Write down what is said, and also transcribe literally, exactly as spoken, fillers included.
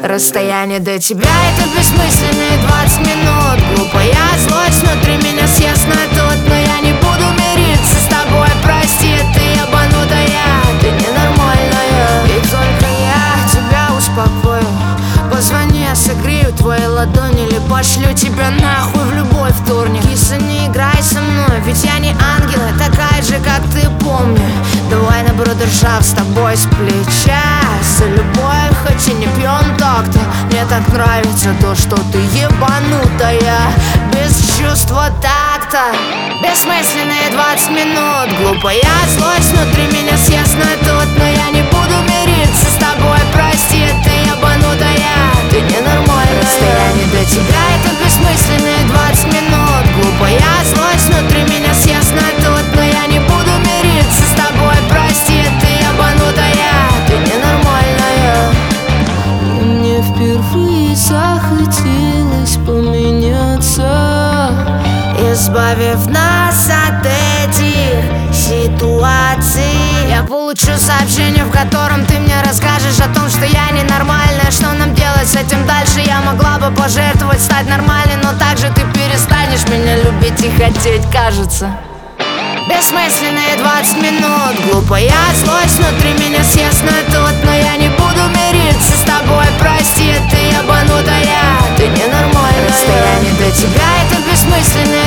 Расстояние до тебя — это бессмысленные двадцать минут. Глупая злость внутри меня съестная тут, но я не буду мириться с тобой. Прости, ты ебанутая, ты ненормальная, и только я тебя успокою. Позвони, я согрею твои ладони, или пошлю тебя нахуй в любой вторник. Киса, не играй со мной, ведь я не ангел, я такая же, как ты, помни. Давай на брудершафт с тобой с плеча, за любовь, хоть и не пьем так-то. Мне так нравится то, что ты ебанутая, без чувства такта. Бессмысленные двадцать минут. Глупая злость внутри меня съестная тут, но я не буду мириться с тобой. Прости, ты ебанутая, ты ненормальная. Расстояние до тебя — это бессмысленные двадцать минут. Глупая злость внутри меня съестная тут, но я не буду мириться с тобой. Прости, ты ебанутая, ты ненормальная. И мне впервые захотелось поменяться, избавив нас от этих ситуаций. Я получу сообщение, в котором ты мне расскажешь о том, что я ненормальная. Что нам делать с этим дальше? Я могла бы пожертвовать, стать нормальной, но также ты перестанешь меня любить и хотеть, кажется. Бессмысленные двадцать минут. Глупая злость внутри меня съестная тут, но я не буду мириться с тобой. Прости, ты ебанутая, ты ненормальная. Расстояние до тебя — это бессмысленные